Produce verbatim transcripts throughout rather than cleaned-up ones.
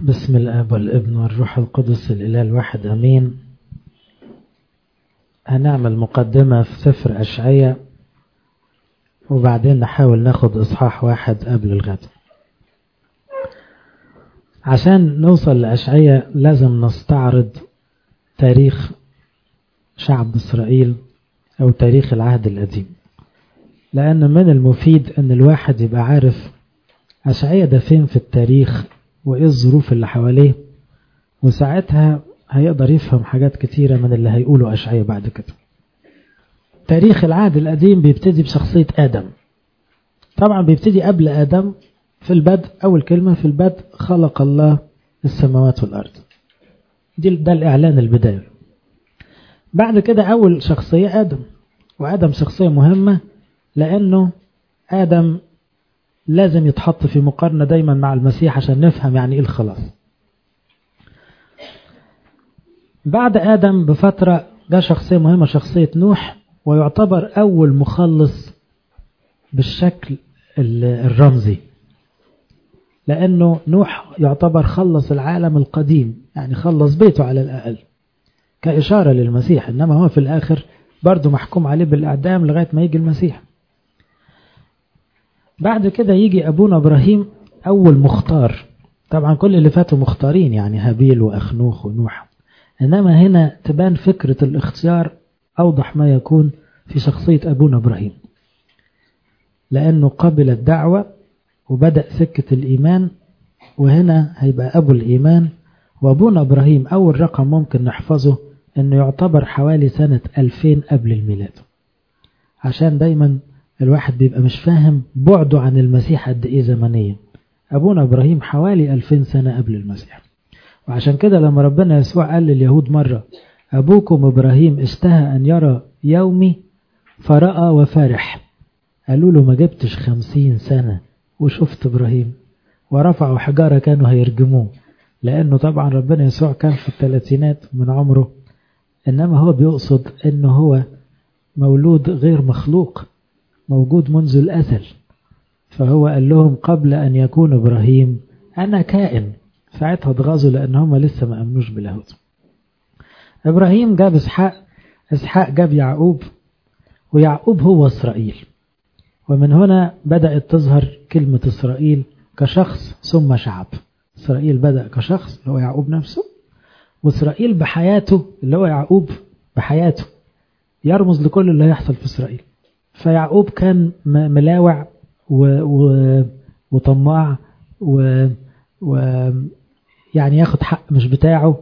بسم الآب والابن والروح القدس الإله الواحد أمين. هنعمل مقدمة في سفر أشعياء وبعدين نحاول ناخد إصحاح واحد قبل الغد. عشان نوصل لأشعياء لازم نستعرض تاريخ شعب إسرائيل أو تاريخ العهد القديم، لأن من المفيد أن الواحد يبقى عارف أشعياء ده فين في التاريخ وإيه الظروف اللي حواليه، وساعتها هيقدر يفهم حاجات كتيرة من اللي هيقوله أشعياء بعد كده. تاريخ العهد القديم بيبتدي بشخصية آدم. طبعا بيبتدي قبل آدم في البدء، أول كلمة في البدء خلق الله السماوات والأرض، دي ده الإعلان البداية. بعد كده أول شخصية آدم، وآدم شخصية مهمة لأنه آدم لازم يتحط في مقارنة دايما مع المسيح عشان نفهم يعني إيه الخلاص. بعد آدم بفترة جاء شخصية مهمة، شخصية نوح، ويعتبر أول مخلص بالشكل الرمزي، لأنه نوح يعتبر خلص العالم القديم، يعني خلص بيته على الأقل كإشارة للمسيح، إنما هو في الآخر برضو محكوم عليه بالإعدام لغاية ما يجي المسيح. بعد كده يجي أبونا إبراهيم أول مختار. طبعا كل اللي فاتوا مختارين، يعني هابيل وأخنوخ ونوح، إنما هنا تبان فكرة الاختيار أوضح ما يكون في شخصية أبونا إبراهيم، لأنه قبل الدعوة وبدأ سكة الإيمان، وهنا هيبقى أبو الإيمان. وأبونا إبراهيم أول رقم ممكن نحفظه أنه يعتبر حوالي سنة ألفين قبل الميلاد، عشان دايما الواحد بيبقى مش فاهم بعده عن المسيح قد إيه زمنيا. أبونا إبراهيم حوالي ألفين سنة قبل المسيح، وعشان كده لما ربنا يسوع قال لليهود مرة أبوكم إبراهيم اشتهى أن يرى يومي فرأى وفرح، قالوا له ما جبتش خمسين سنة وشفت إبراهيم، ورفعوا حجارة كانوا هيرجموه، لأنه طبعا ربنا يسوع كان في الثلاثينات من عمره، إنما هو بيقصد أنه هو مولود غير مخلوق، موجود منذ الأزل. فهو قال لهم قبل أن يكون إبراهيم أنا كائن. ساعتها اتغاظوا لأن هم لسه ما أمنوش باليهود. إبراهيم جاب إسحاق، إسحاق جاب يعقوب، ويعقوب هو إسرائيل. ومن هنا بدأت تظهر كلمة إسرائيل كشخص ثم شعب. إسرائيل بدأ كشخص اللي هو يعقوب نفسه، وإسرائيل بحياته اللي هو يعقوب بحياته يرمز لكل اللي هيحصل في إسرائيل. فيعقوب كان ملاوع و... و... وطماع و... و يعني ياخد حق مش بتاعه،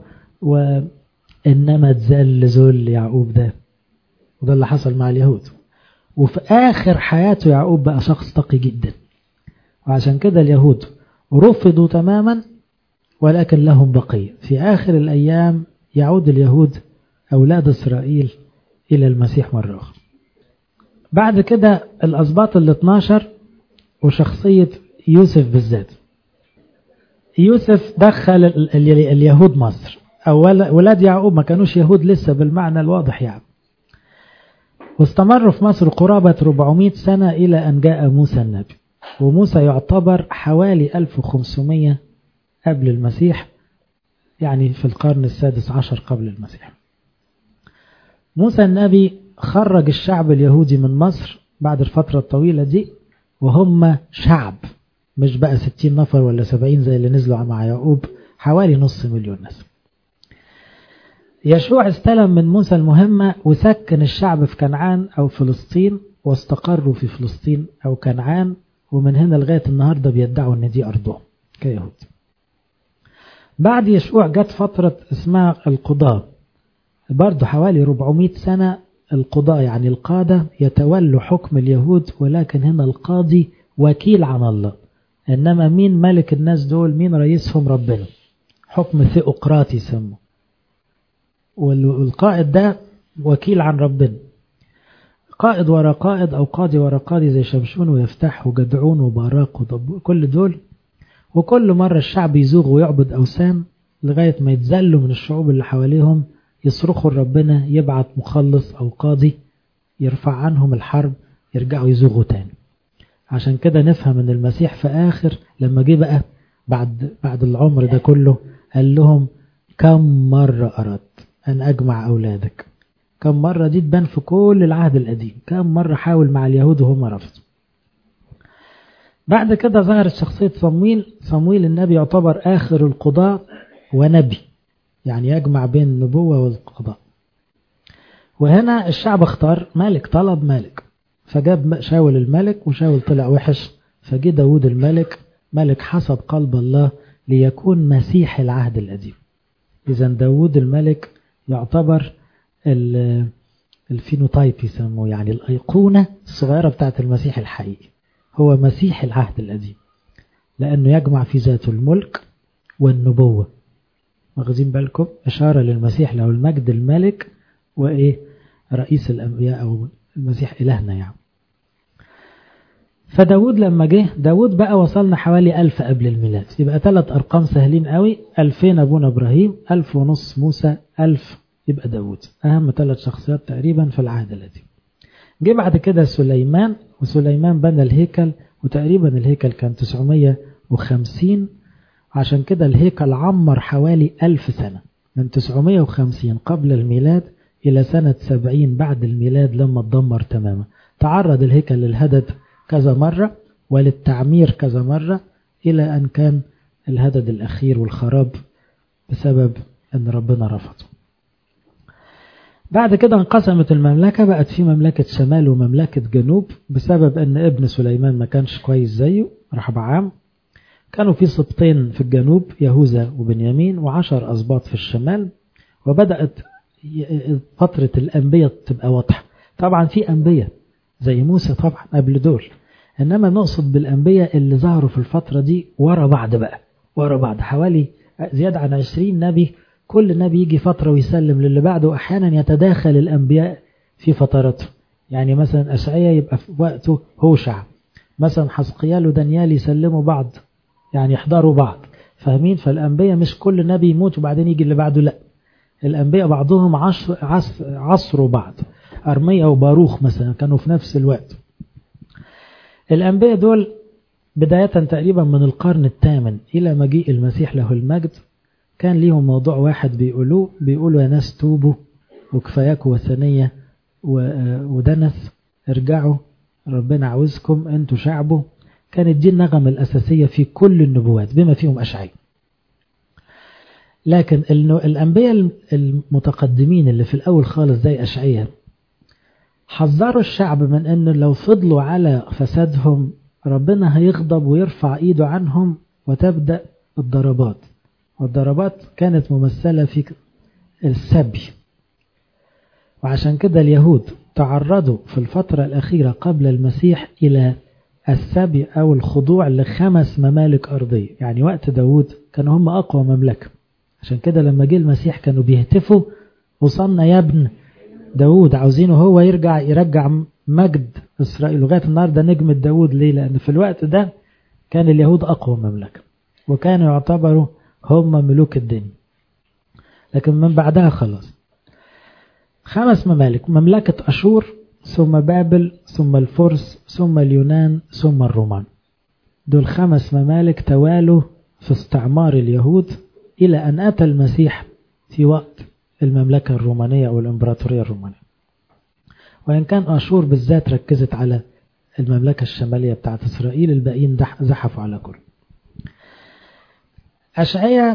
وإنما تزل ذل يعقوب ده، وده اللي حصل مع اليهود. وفي آخر حياته يعقوب بقى شخص تقي جدا، وعشان كده اليهود رفضوا تماما ولكن لهم بقية. في آخر الأيام يعود اليهود أولاد إسرائيل إلى المسيح مرة أخرى. بعد كده الأسباط الاثناشر وشخصية يوسف بالذات. يوسف دخل اليهود مصر، أول ولاد يعقوب ما كانوش يهود لسه بالمعنى الواضح يعني، واستمروا في مصر قرابة أربعمائة سنة إلى أن جاء موسى النبي. وموسى يعتبر حوالي ألف وخمسمائة قبل المسيح، يعني في القرن السادس عشر قبل المسيح. موسى النبي خرج الشعب اليهودي من مصر بعد الفترة الطويلة دي، وهم شعب مش بقى ستين نفر ولا سبعين زي اللي نزلوا مع يعقوب، حوالي نص مليون ناس. يشوع استلم من موسى المهمة وسكن الشعب في كنعان أو فلسطين، واستقروا في فلسطين أو كنعان، ومن هنا لغاية النهاردة بيدعوا أن دي أرضهم كيهود. بعد يشوع جت فترة اسمها القضاء، برضو حوالي أربعمائة سنة. القضاء يعني القادة يتولوا حكم اليهود، ولكن هنا القاضي وكيل عن الله، إنما مين ملك الناس دول؟ مين رئيسهم؟ ربنا. حكم ثيوقراطي يسموه، والقائد ده وكيل عن ربنا، قائد ورا قائد أو قاضي ورا قاضي، زي شمشون ويفتح وجدعون وباراق وضب، كل دول. وكل مرة الشعب يزوغ ويعبد أوثان لغاية ما يتذلوا من الشعوب اللي حواليهم، يصرخوا ربنا يبعث مخلص أو قاضي يرفع عنهم الحرب، يرجعوا يزوغوا تاني. عشان كده نفهم ان المسيح في آخر لما جه بقى بعد بعد العمر ده كله قال لهم كم مرة أردت أن أجمع أولادك. كم مرة دي تبان في كل العهد القديم، كم مرة حاول مع اليهود وهم رفضوا. بعد كده ظهرت شخصية صمويل. صمويل النبي يعتبر آخر القضاء ونبي، يعني يجمع بين النبوة والقضاء. وهنا الشعب اختار ملك، طلب ملك، فجاب شاول الملك، وشاول طلع وحش، فجي داود الملك، ملك حسب قلب الله ليكون مسيح العهد القديم. إذا داود الملك يعتبر الفينوتايب يسموه، يعني الأيقونة الصغيرة بتاعت المسيح الحقيقي، هو مسيح العهد القديم، لأنه يجمع في ذاته الملك والنبوة. واخدين بالكم؟ إشارة للمسيح له المجد الملك وإيه رئيس الأنبياء أو المسيح إلهنا يعني. فداود لما جه، داود بقى وصلنا حوالي ألف قبل الميلاد، يبقى ثلاث أرقام سهلين قوي، ألفين أبونا إبراهيم، ألف ونص موسى، ألف يبقى داود. أهم ثلاث شخصيات تقريبا في العهد القديم. جه بعد كده سليمان، وسليمان بنى الهيكل، وتقريبا الهيكل كان تسعمية وخمسين، عشان كده الهيكل عمر حوالي ألف سنة، من تسعمية وخمسين قبل الميلاد إلى سنة سبعين بعد الميلاد لما اتدمر تماما. تعرض الهيكل للهدد كذا مرة وللتعمير كذا مرة، إلى أن كان الهدد الأخير والخراب بسبب أن ربنا رفضه. بعد كده انقسمت المملكة، بقت في مملكة شمال ومملكة جنوب، بسبب أن ابن سليمان ما كانش كويس زيه رحبعام. كانوا في سبطين في الجنوب، يهوذا وبنيامين، وعشر أسباط في الشمال. وبدأت فترة الأنبياء تبقى واضحة. طبعا في أنبياء زي موسى طبعا قبل دول، إنما نقصد بالأنبياء اللي ظهروا في الفترة دي ورا بعض بقى، ورا بعض حوالي زيادة عن عشرين نبي. كل نبي يجي فترة ويسلم للي بعده، وأحيانا يتداخل الأنبياء في فترته. يعني مثلا أشعياء يبقى في وقته هوشع، مثلا حزقيال ودانيال يسلموا بعض، يعني يحضروا بعض، فاهمين؟ فالأنبياء مش كل نبي يموت وبعدين يجي اللي بعده، لا، الأنبياء بعضهم عصر عصر عصروا بعض. أرميا وباروخ مثلا كانوا في نفس الوقت. الأنبياء دول بداية تقريبا من القرن الثامن إلى مجيء المسيح له المجد، كان ليهم موضوع واحد بيقولوه، بيقولوا يا ناس توبوا وكفاياكوا وثنية ودنس، ارجعوا ربنا عاوزكم انتوا شعبه. كانت دي النغمة الأساسية في كل النبوات بما فيهم أشعياء. لكن الأنبياء المتقدمين اللي في الأول خالص زي أشعياء حذروا الشعب من أنه لو فضلوا على فسادهم ربنا هيغضب ويرفع إيده عنهم، وتبدأ الضربات. والضربات كانت ممثلة في السبي. وعشان كده اليهود تعرضوا في الفترة الأخيرة قبل المسيح إلى السبي أو الخضوع لخمس ممالك أرضية. يعني وقت داود كانوا هم أقوى مملكة، عشان كده لما جه المسيح كانوا بيهتفوا وصلنا يا ابن داود، عاوزينه هو يرجع يرجع مجد إسرائيل. لغاية النهاردة نجمة داود. ليه؟ لأن في الوقت ده كان اليهود أقوى مملكة، وكانوا يعتبروا هم ملوك الدنيا. لكن من بعدها خلاص خمس ممالك: مملكة أشور، ثم بابل، ثم الفرس، ثم اليونان، ثم الرومان. دول خمس ممالك توالوا في استعمار اليهود إلى أن أتى المسيح في وقت المملكة الرومانية أو الإمبراطورية الرومانية. وإن كان أشور بالذات ركزت على المملكة الشمالية بتاعت إسرائيل، الباقيين زحفوا على كل. أشعياء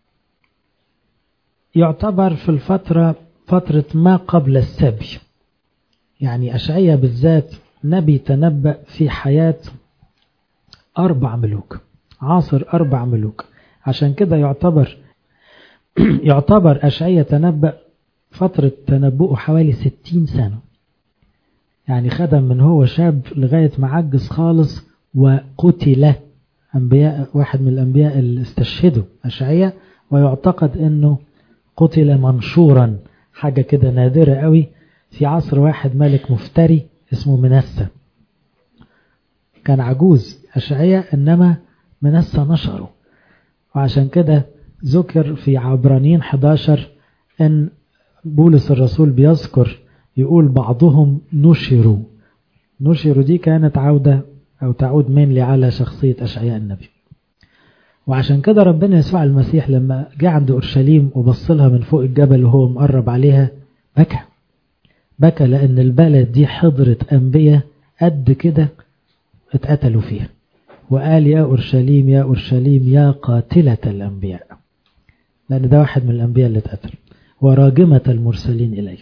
يعتبر في الفترة فترة ما قبل السبي. يعني أشعياء بالذات نبي تنبأ في حياة أربع ملوك، عاصر أربع ملوك. عشان كده يعتبر يعتبر أشعياء تنبأ فترة تنبؤه حوالي ستين سنة. يعني خدم من هو شاب لغاية ما عجز خالص وقتل. أنبياء واحد من الأنبياء اللي استشهدوا أشعياء، ويعتقد أنه قتل منشورا، حاجة كده نادرة قوي، في عصر واحد ملك مفتري اسمه منسى. كان عجوز أشعياء، إنما منسى نشره. وعشان كده ذكر في عبرانيين إحدى عشر أن بولس الرسول بيذكر يقول بعضهم نشروا. نشروا دي كانت عودة أو تعود منلي على شخصية أشعياء النبي. وعشان كده ربنا يسوع المسيح لما جاء عند أورشليم وبص لها من فوق الجبل وهو مقرب عليها بكى بكى لأن البلد دي حضرت أنبياء قد كده اتقتلوا فيها، وقال يا أورشليم يا أورشليم يا قاتلة الأنبياء، لأن ده واحد من الأنبياء اللي اتقتل، وراجمة المرسلين إليه.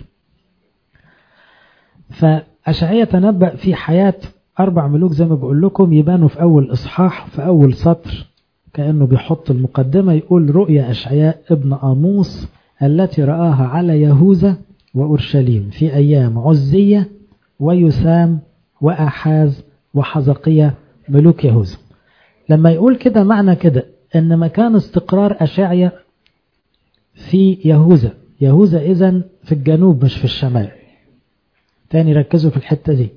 فأشعية تنبأ في حياة أربع ملوك زي ما بقول لكم، يبانوا في أول إصحاح في أول سطر كأنه بيحط المقدمة، يقول رؤيا أشعياء ابن آموس التي رآها على يهوذا وأورشليم في أيام عزية ويسام وأحاز وحزقية ملوك يهوذا. لما يقول كده معنى كده إن مكان استقرار أشعياء في يهوذا، يهوذا إذن في الجنوب مش في الشمال. تاني ركزوا في الحتة دي.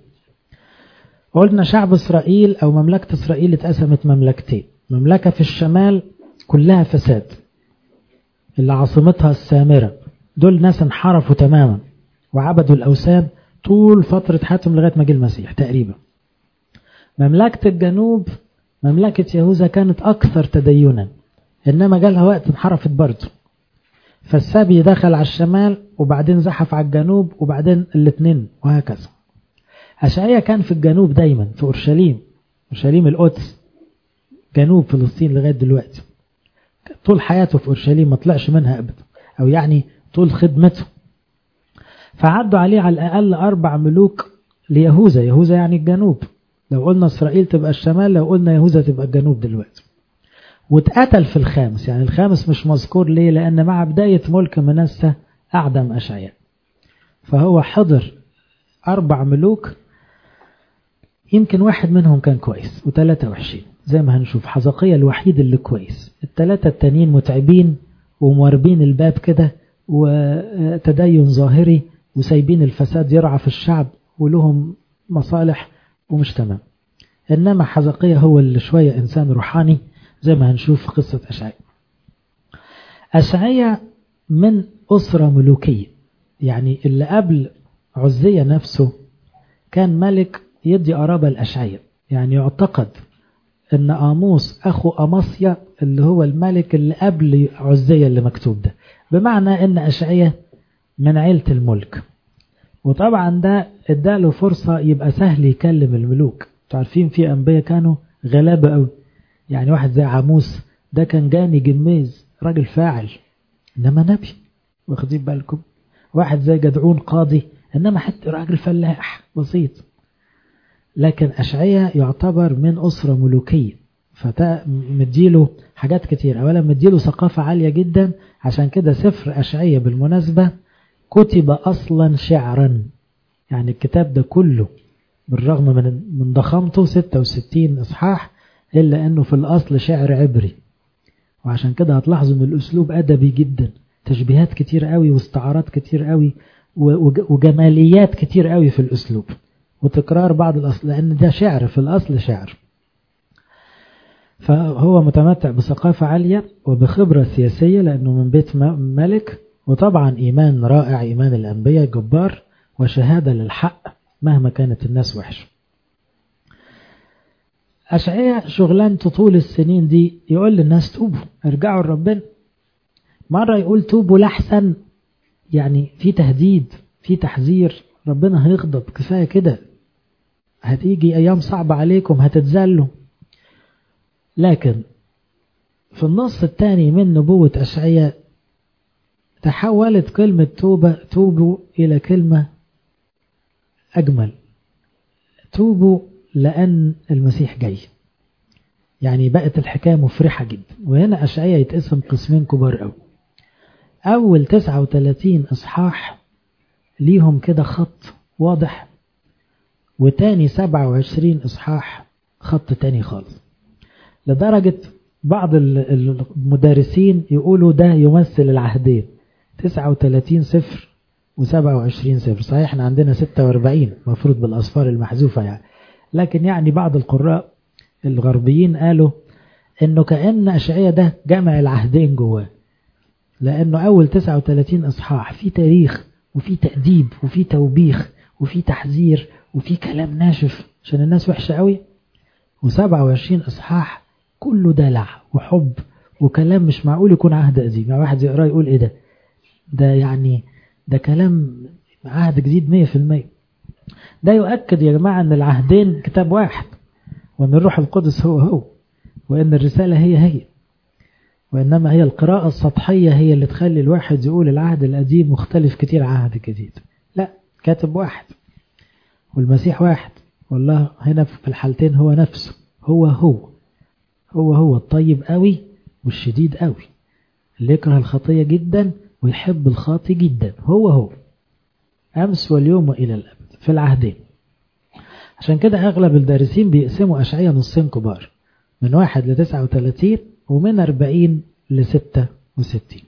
قلنا شعب إسرائيل أو مملكة إسرائيل اتقسمت مملكتين، مملكة في الشمال كلها فساد اللي عاصمتها السامرة، دول ناس انحرفوا تماما وعبدوا الأوثان طول فترة حياتهم لغاية ما جه المسيح تقريبا. مملكة الجنوب مملكة يهوذا كانت أكثر تدينا، إنما جالها وقت انحرفت برضه، فالسبي دخل على الشمال وبعدين زحف على الجنوب وبعدين الاثنين وهكذا. أشعياء كان في الجنوب دايما في أورشليم، أورشليم القدس جنوب فلسطين لغاية دلوقتي، طول حياته في أورشليم ما طلعش منها أبدا، أو يعني طول خدمته. فعدوا عليه على الأقل أربع ملوك ليهوذا، يهوذا يعني الجنوب، لو قلنا إسرائيل تبقى الشمال، لو قلنا يهوذا تبقى الجنوب دلوقتي. واتقتل في الخامس، يعني الخامس مش مذكور ليه؟ لأن مع بداية ملك منسى أعدم أشعياء، فهو حضر أربع ملوك، يمكن واحد منهم كان كويس وثلاثة وحشين زي ما هنشوف. حزقية الوحيد اللي كويس، الثلاثة التانيين متعبين ومواربين الباب كده وتدين ظاهري وسايبين الفساد يرعى في الشعب ولهم مصالح ومش تمام. إنما حزقية هو اللي شوية إنسان روحاني زي ما هنشوف في قصة أشعياء. أشعياء من أسرة ملوكية، يعني اللي قبل عزية نفسه كان ملك يدي قرابة لأشعياء، يعني يعتقد أن آموس أخو أمصيا اللي هو الملك اللي قبل عزية اللي مكتوب ده، بمعنى أن أشعياء من عيلة الملك. وطبعا ده اداله فرصة يبقى سهل يكلم الملوك. تعرفين في أنبياء كانوا غلابة قوي، يعني واحد زي عاموس ده كان جاني جميز راجل فاعل إنما نبي، واخدين بالكم؟ واحد زي جدعون قاضي إنما حتى راجل فلاح بسيط. لكن أشعياء يعتبر من أسرة ملوكية، فمديله حاجات كتير. أولا مديله ثقافة عالية جدا، عشان كده سفر أشعياء بالمناسبة كتب أصلا شعرا، يعني الكتاب ده كله بالرغم من من ضخامته ستة وستين إصحاح إلا أنه في الأصل شعر عبري. وعشان كده هتلاحظوا أن الأسلوب أدبي جدا، تشبيهات كتير قوي واستعارات كتير قوي وجماليات كتير قوي في الأسلوب وتكرار بعض الأصل، لأن ده شعر في الأصل شعر. فهو متمتع بثقافة عالية وبخبرة سياسية لأنه من بيت ملك، وطبعا إيمان رائع، إيمان الأنبياء جبار، وشهادة للحق مهما كانت الناس وحش. أشعياء شغلانته طول السنين دي يقول للناس توبوا ارجعوا لربنا. مرة يقول توبوا لحسن، يعني في تهديد في تحذير، ربنا هيغضب كفاية كده، هتيجي أيام صعبة عليكم هتتذلوا. لكن في النص الثاني من نبوة أشعياء تحولت كلمة توبة توبوا إلى كلمة أجمل، توبوا لأن المسيح جاي، يعني بقت الحكاية مفرحة جدا. وهنا أشعياء يتقسم قسمين كبار أوي. أول تسعة وثلاثين إصحاح ليهم كده خط واضح، وتاني سبعة وعشرين إصحاح خط تاني خالص، لدرجة بعض المدارسين يقولوا ده يمثل العهدين، تسعة وثلاثين سفر وسبعة وعشرين سفر. صحيح احنا عندنا ستة وأربعين مفروض بالأصفار المحذوفة يعني، لكن يعني بعض القراء الغربيين قالوا انه كأن أشعياء ده جمع العهدين جواه، لأنه أول تسعة وثلاثين إصحاح في تاريخ وفي تأديب وفي توبيخ وفي تحذير وفي كلام ناشف عشان الناس وحشة قوي، وسبعة وعشرين إصحاح كله دلع وحب وكلام مش معقول يكون عهد قديم. يعني واحد يقرأ يقول ايه ده ده يعني ده كلام عهد جديد مية في المية. ده يؤكد يا جماعة ان العهدين كتاب واحد، وان الروح القدس هو هو، وان الرسالة هي هي، وإنما هي القراءة السطحية هي اللي تخلي الواحد يقول العهد القديم مختلف كتير عن عهد جديد. لا، كاتب واحد والمسيح واحد، والله هنا في الحالتين هو نفسه، هو هو هو هو الطيب قوي والشديد قوي، اللي يكره الخطية جدا ويحب الخاطي جدا، هو هو أمس واليوم وإلى الأبد في العهدين. عشان كده أغلب الدارسين بيقسموا أشعية نصين كبار، من واحد لتسعة وثلاثين ومن أربعين لستة وستين.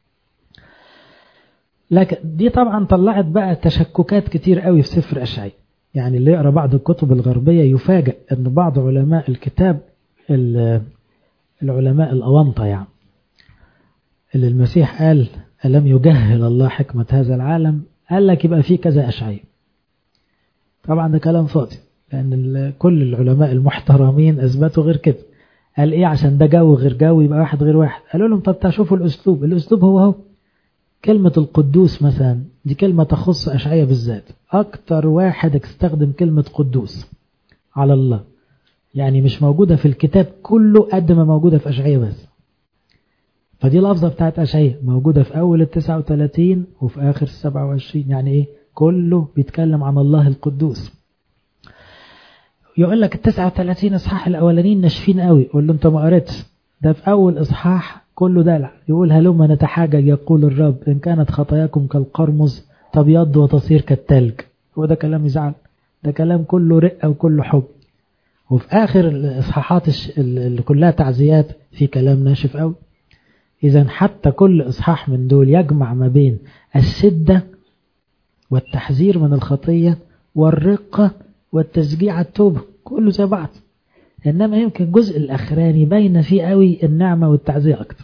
لكن دي طبعا طلعت بقى تشككات كتير قوي في سفر أشعية. يعني اللي يقرأ بعض الكتب الغربية يفاجأ أن بعض علماء الكتاب العلماء الأونطة يعني اللي المسيح قال ألم يجهل الله حكمة هذا العالم، قال لك يبقى فيه كذا أشعية. طبعا ده كلام فاضي، لأن كل العلماء المحترمين أثبتوا غير كده. قال إيه عشان ده جو غير جو يبقى واحد غير واحد؟ قالوا لهم طب تشوفوا الأسلوب، الأسلوب هو هو. كلمة القدوس مثلا دي كلمة تخص أشعية بالذات، أكتر واحد استخدم كلمة قدوس على الله، يعني مش موجودة في الكتاب كله قد ما موجودة في أشعية بس. فدي لفظة بتاعت أشعية موجودة في أول التسعة وثلاثين وفي آخر السبعة وعشرين، يعني إيه؟ كله بيتكلم عن الله القدوس. يقول لك التسعة وثلاثين إصحاح الأولانيين ناشفين قوي، يقول له أنت ما قريتش، ده في أول إصحاح كله دلع. يقول هلما نتحاجج يقول الرب إن كانت خطاياكم كالقرمز تبيض وتصير كالتلج. هو ده كلام يزعل؟ ده كلام كله رقة وكله حب. وفي آخر الإصحاحات اللي كلها تعزيات في كلام ناشف قوي. إذا حتى كل إصحاح من دول يجمع ما بين الشدة والتحذير من الخطية والرقة والتشجيع على التوبة، كله زي بعض. إنما يمكن الجزء الأخراني بين فيه قوي النعمة والتعزية أكتر.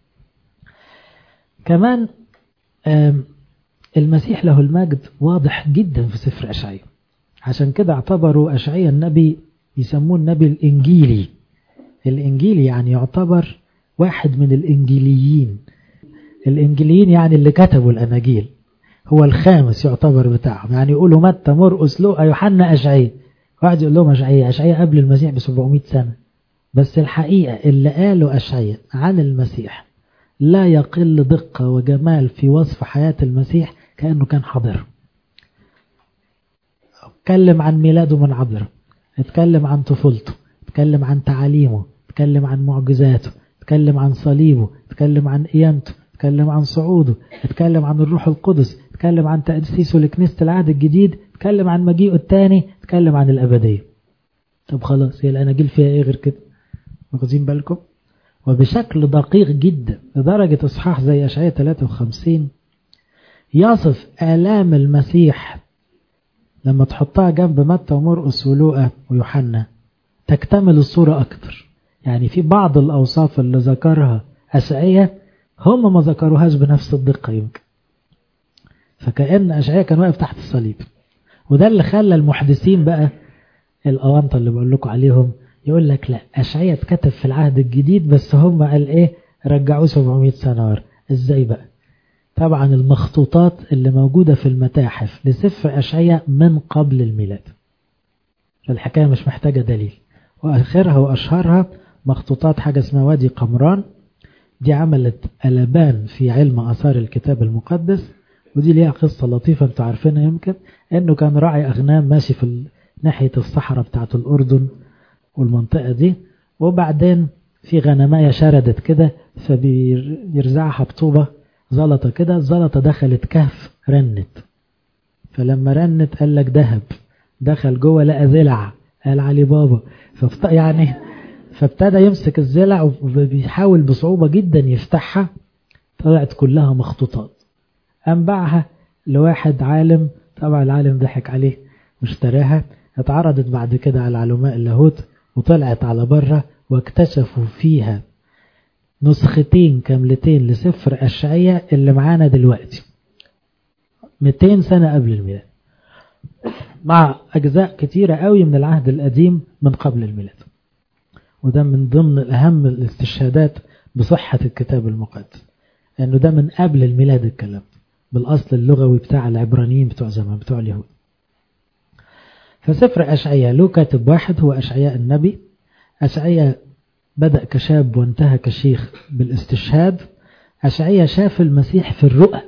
كمان المسيح له المجد واضح جدا في سفر أشعية، عشان كده اعتبروا أشعية النبي يسموه النبي الإنجيلي. الإنجيلي يعني يعتبر واحد من الإنجيليين. الإنجيليين يعني اللي كتبوا الأناجيل، هو الخامس يعتبر بتاعهم. يعني يقولوا متى مرقس لوقا يوحنا أشعية، واحد يقول لهم أشعية أشعية قبل المسيح بسبعمائة سنة. بس الحقيقة اللي قالوا أشعية عن المسيح لا يقل دقة وجمال في وصف حياة المسيح كأنه كان حاضر. اتكلم عن ميلاده من عذراء، اتكلم عن طفولته، اتكلم عن تعاليمه، اتكلم عن معجزاته، اتكلم عن صليبه، اتكلم عن قيامته، اتكلم عن صعوده، اتكلم عن الروح القدس، اتكلم عن تأسيسه لكنيسة العهد الجديد، اتكلم عن مجيئه الثاني، اتكلم عن الأبدية. طب خلاص، هي الأناجيل فيها ايه غير كده؟ واخدين بالكم؟ وبشكل دقيق جدا لدرجة إصحاح زي أشعية ثلاثة وخمسين يصف آلام المسيح لما تحطها جنب متى ومرقس ولوقا ويوحنا تكتمل الصورة أكتر. يعني في بعض الأوصاف اللي ذكرها أشعية هم ما ذكروهاش بنفس الدقة يمكن. فكأن أشعية كان واقف تحت الصليب، وده اللي خلى المحدثين بقى الأوانطة اللي بقول لكم عليهم يقول لك لا، أشعية اتكتب في العهد الجديد بس هم قال إيه رجعوه سبعمائة سنة ورا. إزاي بقى؟ طبعا المخطوطات اللي موجودة في المتاحف لسفر أشعية من قبل الميلاد، الحكاية مش محتاجة دليل. وآخرها وأشهرها مخطوطات حاجة اسمها وادي قمران، دي عملت قلبان في علم آثار الكتاب المقدس. ودي ليها قصة لطيفة انتوا عارفينها يمكن، انه كان راعي أغنام ماشي في ناحية الصحراء بتاعة الأردن والمنطقة دي، وبعدين في غنماية شردت كده فبيرزعها بطوبة زلطة كده، الزلطة دخلت كهف رنت، فلما رنت قال لك ذهب، دخل جوه لقى زلع، قال علي بابا. فبت... يعني فابتدى يمسك الزلع وبيحاول بصعوبة جدا يفتحها، طلعت كلها مخطوطات. أنبعها لواحد عالم، طبعا العالم ضحك عليه واشتراها. اتعرضت بعد كده على علماء اللاهوت وطلعت على بره، واكتشفوا فيها نسختين كاملتين لسفر أشعية اللي معانا دلوقتي مئتين سنة قبل الميلاد، مع أجزاء كتيرة قوي من العهد القديم من قبل الميلاد. وده من ضمن أهم الاستشهادات بصحة الكتاب المقدس، لأنه ده من قبل الميلاد الكلام بالأصل اللغوي بتاع العبرانيين بتوع زمان بتوع اليهود. فسفر أشعياء له كاتب واحد هو أشعياء النبي. أشعياء بدأ كشاب وانتهى كشيخ بالاستشهاد. أشعياء شاف المسيح في الرؤى،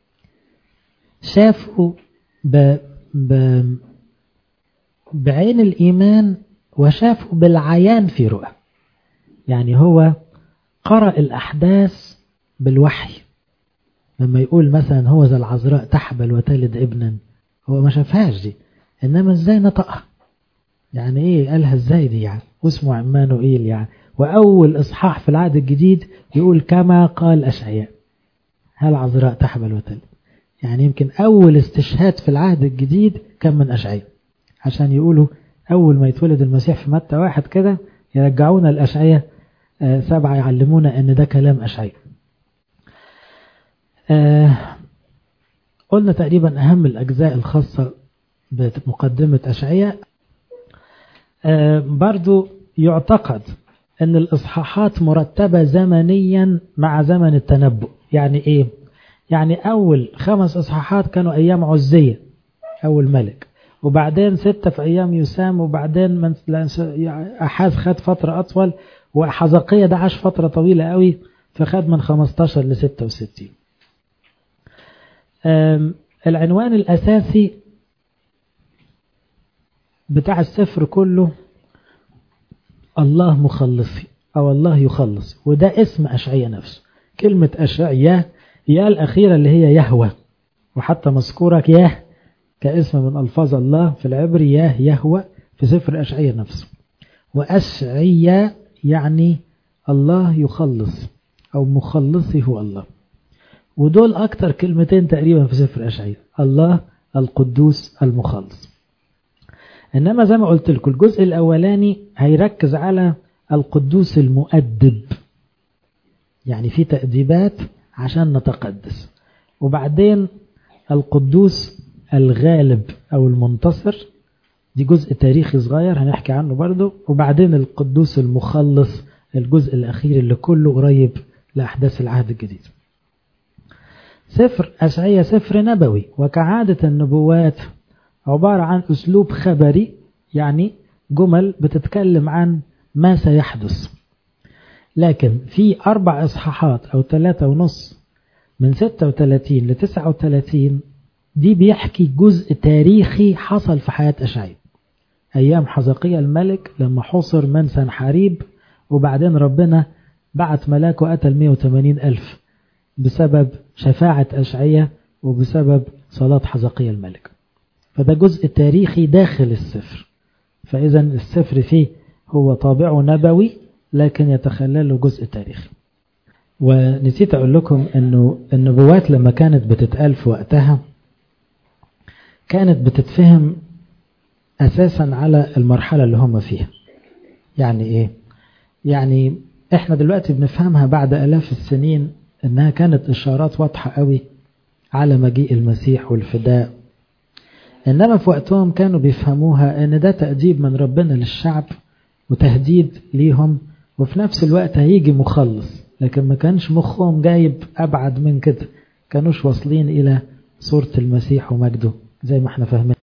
شافه ب... ب... بعين الإيمان، وشافه بالعيان في رؤى. يعني هو قرأ الأحداث بالوحي. لما يقول مثلا هو ذا العذراء تحبل وتلد ابنا، هو ما شافهاش دي، إنما إزاي نطقها، يعني إيه قالها إزاي دي يعني، واسمه عمانوئيل يعني. وأول إصحاح في العهد الجديد يقول كما قال أشعياء هل عذراء تحبل وتلد. يعني يمكن أول استشهاد في العهد الجديد كان من أشعياء، عشان يقولوا أول ما يتولد المسيح في متى واحد كده يرجعونا الأشعياء آه سبعة يعلمونا أن ده كلام أشعياء. آه قلنا تقريبا أهم الأجزاء الخاصة بمقدمة أشعياء. آه برضو يعتقد أن الإصحاحات مرتبة زمنيا مع زمن التنبؤ. يعني إيه؟ يعني أول خمس إصحاحات كانوا أيام عزية أول ملك، وبعدين ستة في أيام يسام، وبعدين من أحاز خد فترة أطول، وحزقية ده عاش فترة طويلة قوي فخد من خمستاشر ل ستة وستين. العنوان الأساسي بتاع السفر كله الله مخلصي أو الله يخلص، وده اسم أشعياء نفسه. كلمة أشعياء يا الأخيرة اللي هي يهوى، وحتى مذكورة ياه كاسم من ألفاظ الله في العبري، ياه يهوى في سفر أشعياء نفسه. وأشعياء يعني الله يخلص أو مخلصي هو الله، ودول أكتر كلمتين تقريبا في سفر أشعياء، الله القدوس المخلص. إنما زي ما قلت لكم الجزء الأولاني هيركز على القدوس المؤدب، يعني في تأديبات عشان نتقدس، وبعدين القدوس الغالب أو المنتصر، دي جزء تاريخي صغير هنحكي عنه برضو، وبعدين القدوس المخلص الجزء الأخير اللي كله قريب لأحداث العهد الجديد. سفر أشعياء سفر نبوي، وكعادة النبوات عبارة عن أسلوب خبري، يعني جمل بتتكلم عن ما سيحدث. لكن في أربع إصحاحات أو ثلاثة ونص من ستة وثلاثين ل تسعة وثلاثين دي بيحكي جزء تاريخي حصل في حياة أشعياء، أيام حزقية الملك لما حصر من سنحاريب، وبعدين ربنا بعت ملاك وقتل مئة وثمانين ألف بسبب شفاعة أشعياء وبسبب صلاة حزقية الملك. فده جزء تاريخي داخل السفر، فإذا السفر فيه هو طابعه نبوي لكن يتخلله جزء تاريخي. ونسيت أقول لكم أنه النبوات لما كانت بتتقال في وقتها كانت بتتفهم أساسا على المرحلة اللي هم فيها. يعني إيه؟ يعني إحنا دلوقتي بنفهمها بعد آلاف السنين أنها كانت إشارات واضحة قوي على مجيء المسيح والفداء، إنما في وقتهم كانوا بيفهموها أن ده تأديب من ربنا للشعب وتهديد ليهم، وفي نفس الوقت هيجي مخلص، لكن ما كانش مخهم جايب أبعد من كده، كانوش واصلين إلى صورة المسيح ومجده زي ما احنا فاهمين.